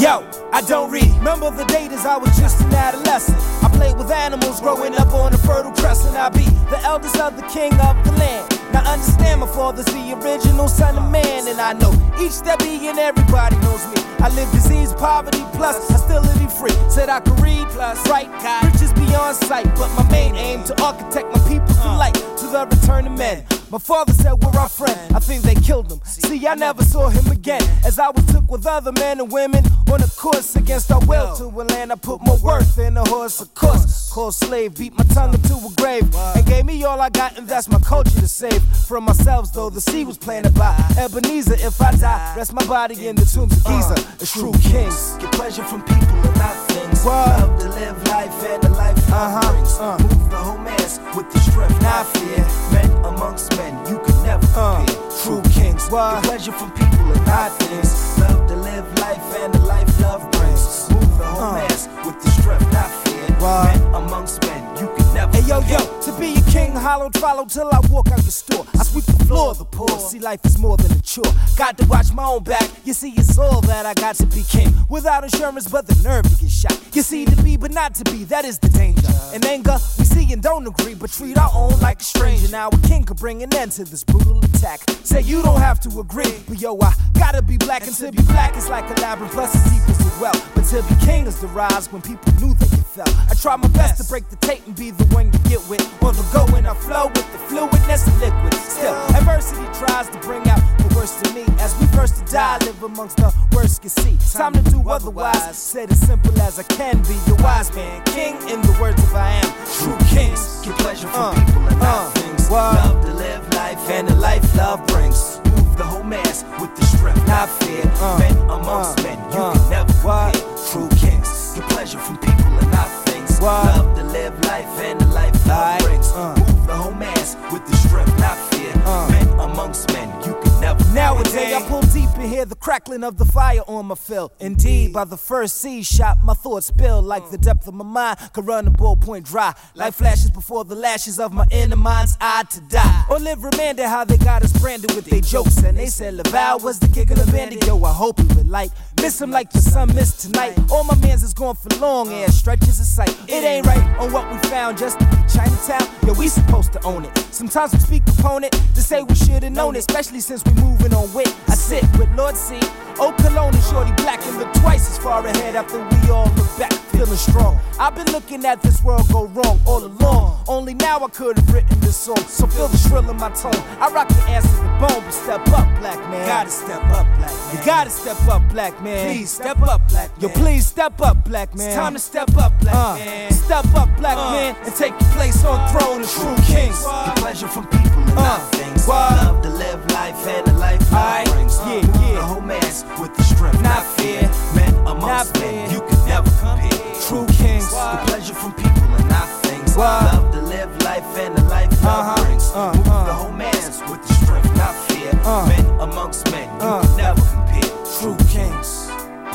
Yo, I don't read. Remember the days I was just an adolescent. I played with animals growing up on a fertile crescent. I be the eldest of the king of the land. Now understand my father's the original son of man. And I know each step he and everybody knows me. I live disease, poverty, plus hostility free. Said I could read, plus right, got riches beyond sight. But my main aim to architect my people for light to the return of men. My father said we're our friend, I think they killed him. See, I never saw him again. As I was took with other men and women on a course against our will to a land I put more worth in a horse, of course. Called slave, beat my tongue into a grave and gave me all I got, and that's my culture to save. From ourselves, though, the seed was planted by Ebenezer. If I die, rest my body in the tombs of Giza. The true kings get pleasure from people and not things. Love to live life and the life love brings. Move the whole mass with the strength, not fear. Men amongst men, you could never compare. True kings, get pleasure from people and not things. Love to live life and the life love brings. Move the whole mass with the strength, not fear. Men amongst men, you could never Hey yo, to be a king, hollowed, follow till I walk out your store. I sweep the floor of the poor, see life is more than a chore. Got to watch my own back, you see it's all that I got to be king. Without insurance, but the nerve to get shot. You see to be, but not to be, that is the danger. In anger, we see and don't agree, but treat our own like a stranger. Now a king could bring an end to this brutal attack. Say you don't have to agree, but yo, I gotta be black, and to be black is like a labyrinth, plus it's deep as well. But to be king is the rise when people knew they could fell. I try my best to break the tape and be the one you get with. On the go and I flow with the fluidness of liquid. Still, adversity tries to bring out the worst in me. As we first to die, live amongst the worst you see. Time to do otherwise. Said as simple as I can be. Your wise man, king in the words of I am. True kings get pleasure from people and not things. Love to live life and the life love brings. Move the whole mass with the strength, not fear. Men amongst men, you can never compare. True kings get pleasure from people and not things. Love to live life and the life love brings. Move the whole mass with the strength, not fear. Men amongst men, you can never. Nowadays I pull deep and hear the crackling of the fire on my fill. Indeed, by the first seed shot, my thoughts spill like the depth of my mind could run a ballpoint dry. Like flashes before the lashes of my inner mind's eye to die. Or live remanded how they got us branded with their jokes. And they said Laval was the kick of the bandit. Yo, I hope he would like miss him like the sun missed tonight. All my mans is going for long air stretches of sight. It ain't right on what we found just to be Chinatown. Yo, we supposed to own it. Sometimes we speak opponent to say we should've known it, especially since we moving on wit. I sit with Lord C, Old Cologne and Shorty Black, and look twice as far ahead after we all look back, feeling strong. I've been looking at this world go wrong all along. Only now I could have written this song, so feel the shrill in my tone. I rock your ass to the bone, but step up, black man. Gotta step up, black man. You gotta step up, black man. Please step up, black man. Yo, please step up, black man. It's time to step up, black man. Step up, black man, and take your place on throne of true kings. Get pleasure from people and not things. Love to live life and the life love brings. Move the whole mass with the strength, not fear. Men amongst men, you can never compare. True kings. Get pleasure from people and not things. Love to live life and the life love brings. Move the whole mass with the strength, not fear. Men amongst men, you can never compare. True kings.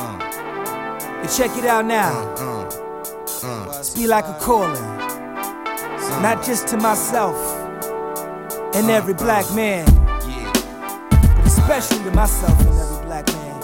And check it out now. It's be like a calling, not just to myself and every black man, but especially to myself and every black man.